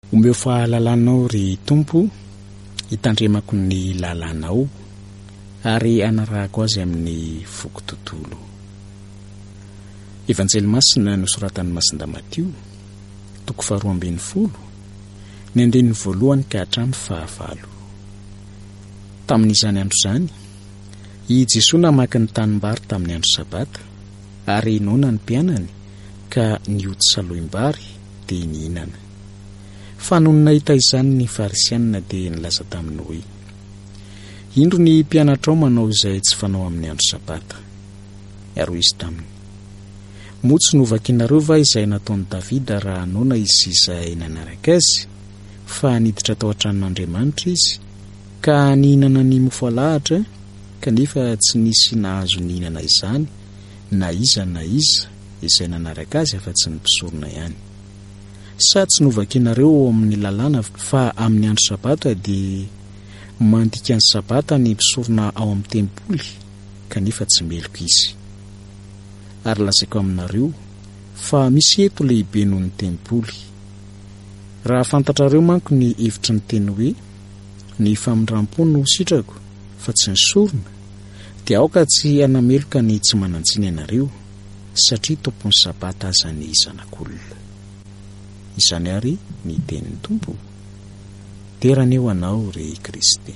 Omeo fahalalànao ry Tompo, hitandremako ny lalànao ary anarahako azy amin'ny foko tontolo. Evanjely Masina nosoratan'i Masinda Matio, toko 12, ny andininy 1 ka hatramin'ny 9. Tamin'izany andro izany, i Jesosy namaky ny tanimbary tamin'ny andro sabata, ary nona ny mpianany ka nihody saloim-bary dia nihinana. Fa noho nahita izany ny farisianina dia nilaza taminy hoe, indro ny mpianatrao manao izay tsy fanao amin'ny andro sabata. Ary izy taminy, motsy novakinareo va izay nataon'i Davida raha nona izy izay nanaraka azy, fa niditra tao an-tranon'Andriamanitra izy ka nihinana ny mofo alahatra, kanefa tsy nisy nahazo nihinana izany na iza izay nanaraka azy afa tsy ny mpisorona ihany. Sa tsy novakinareo ao amin'ny lalàna fa amin'ny andro sabata dia mandika ny sabata ny mpisorona ao amin'ny tempoly, kanefa tsy meloko izy. Ary lazaiko aminareo fa misy eto lehibe noho ny tempoly. Raha fantatrareo manko ny hevitry ny teny hoe, ny famindrampo no sitrako fa tsy ny sorona, dia aoka tsy hanameloka ny tsy manantsiny ianareo, satria tompon'ny sabata aza ny zanak'olona. Izany ary ny tenin'ny Tompo. Teraneo anao ry Kristy.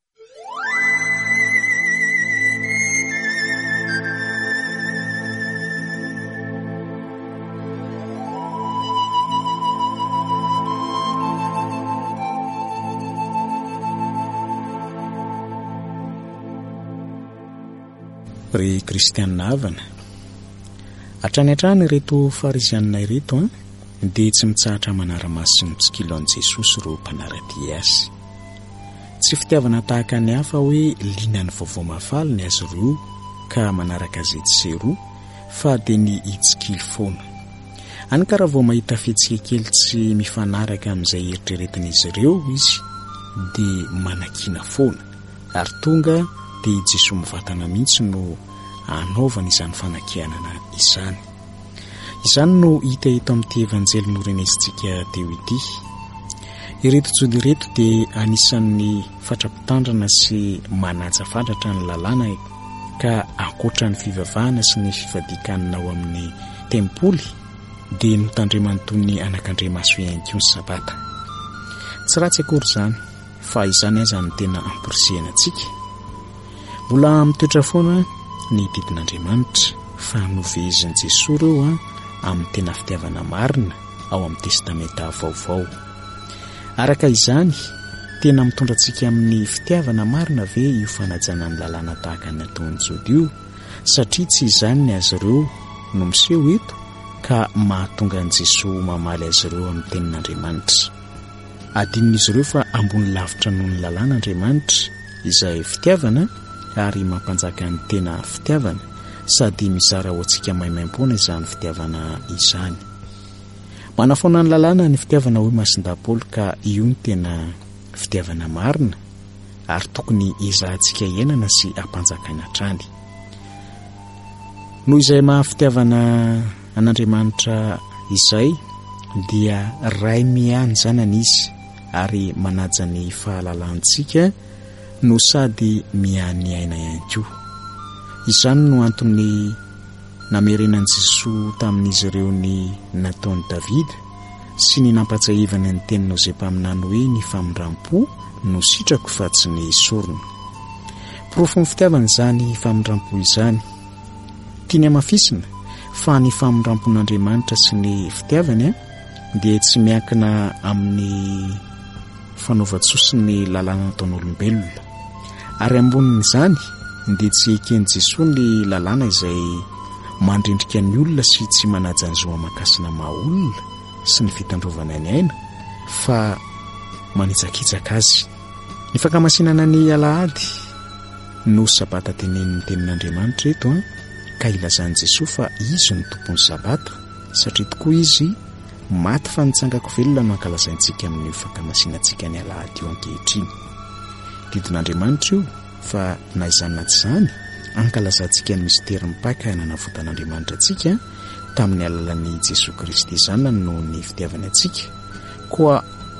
Ry kristianina havana, hatrany hatrany ireto farisianina ireto dia tsy mitsahatra manara-maso sy mitsikilo an'i Jesosy ro mpanaradia azy. Tsy fitiavana tahaka ny hafa hoe liana ny vaovao mafaly ny azy ireo ka manaraka azy seroa, fa dia ny hitsikilo foana. Any ka raha vao mahita fihetsika kely tsy mifanaraka amin'izay eritreretin'izy ireo izy dia manakina foana, ary tonga dia Jesosy mivatana mihitsy no anaovana izany fanakianana izany. Izany no hita eto amin'ity evanjely norenesintsika teo ity. Ireto jody ireto dia anisan'ny fatrapitandrana sy manaja fatratra ny lalàna ka ankoatra ny fivavahana sy ny fivadikanana ao amin'ny tempoly dia notandremany toy ny anakandremaso ihany koa ny sabata. Tsy ratsy akory izany, fa izany aza ny tena amporisihana antsika. Mbola mitoetra foana ny didin'Andriamanitra fa novezin'i Jesosy ireo amin'ny tena fitiavana marina ao amin'ny testamenta vaovao. Araka izany, tena mitondra antsika amin'ny fitiavana marina ve io fanajana ny lalàna tahaka ny ataon'ny jody io, satria tsy izany ny azy ireo no miseho eto ka mahatonga an'i Jesosy mamaly azy ireo amin'ny tenin'Andriamanitra. Adinon'izy ireo fa ambony lavitra noho ny lalàn'Andriamanitra izay fitiavana ary mampanjaka ny tena fitiavana, sady mizara ho antsika maimaim-poana izany fitiavana izany. Manafoana ny lalàna ny fitiavana hoe masindapoly ka io ny tena fitiavana marina ary tokony izahantsika iainana sy hampanjakana hatrany. Noho izay mahafitiavana an'Andriamanitra izay dia ray mianjanana izy ary manaja ny fahalalantsika no sady miany aina ihany koa. Izany no antony namerenan'i Jesosy tamin'izy ireo ny nataon'i Davida sy ny nampatsahivana ny teninao izay mpaminany hoe ny famindrampo no sitrako fa tsy ny sorona. Porofo ny fitiavana izany famindrampo izany. Tiany amafisina fa ny famindrampon'Andriamanitra sy ny fitiavany dia tsy miankina amin'ny fanaova-tsoa ny lalàna nataon'olombelona. Ary ambonin'izany dia tsy eken'i Jesosy ny lalàna izay mandrindrika ny olona sy tsy manaja ny zoamakasina maha-olona sy ny fitandrovana ny aina, fa manitsakitsaka azy. Ny fakamasinana ny alahady no sabata tenenin'ny tenin'Andriamanitra eto ka ilazan'i Jesosy fa izy ny tompon'ny sabata, satria tokoa izy maty fa nitsangako velona no ankalazaintsika amin'ny fakamasinantsika ny alahady io ankehitriny. Didin'Andriamanitra io fa na izany na tsy izany ankalazantsika ny mistera mipaka nanavotan'Andriamanitra antsika tamin'ny alalan'i Jesosy Kristy izany noho ny fitiavany antsika, koa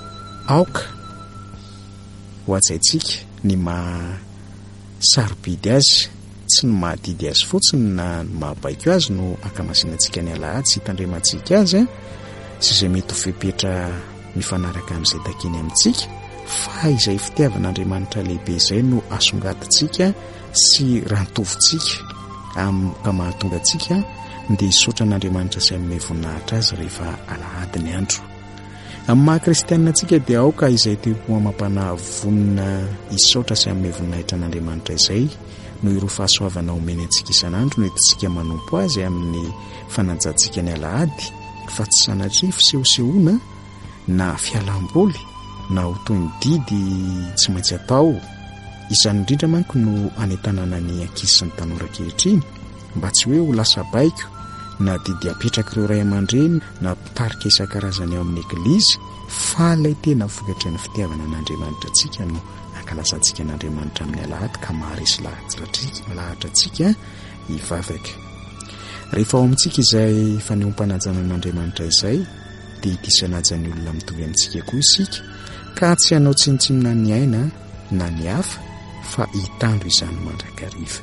aoka ho ajaintsika ny mahasarobidy azy, tsy ny mahadidy azy fotsiny na mahabaiko azy no akamasinantsika ny alahady sy hitandremantsika azy sy izay mety ho fepetra mifanaraka amin'izay takeny amintsika, fa izay fitiavan'Andriamanitra lehibe izay no asongadintsika sy rantovitsika ka mahatonga antsika dia hisaotra an'Andriamanitra sy amin'ny voninahitra azy rehefa alahady ny andro. Amin'ny maha-kristianina antsika dia aoka izay teo amampana vonina hisaotra sy amin'ny voninahitra an'Andriamanitra izay no ireo fahasoavana omeny antsika isan'andro no entintsika manompo azy amin'ny fanajantsika ny alahady, fa tsy sanatria fisehosehoana na fialam-boly na ho toy ny didy tsy maintsy atao. Izany indrindra manko no anentanana ny ankizy sy ny tanora ankehitriny mba tsy hoe ho lasa baiko na didy apetraka ireo ray aman-dreny na pitarika isan-karazany ao amin'ny eglizy, fa ilay tena vokatra ny fitiavana an'Andriamanitra antsika no ankalasantsika an'Andriamanitra amin'ny alahady ka maharesy lahatra antsika hivavaka. Rehefa ao amintsika izay faneom-panajana an'Andriamanitra izay dia hitisan'aja ny olona mitovy amintsika koa isika, ka tsy hanao tsinotsinona ny aina na ny hafa fa hitandro izany mandrakariva.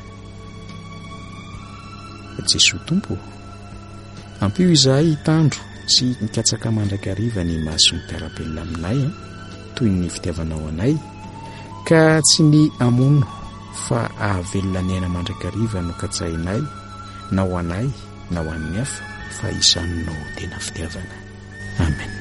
Jesoa Tompo, ampio izahay hitandro sy mikatsaka mandrakariva ny maso ny piarabelona aminay toy ny fitiavanao anay, ka tsy ny amono fa ahavelona ny aina mandrakariva no katsahinay na ho anay na ho an'ny hafa, fa izany no tena fitiavana. Amen.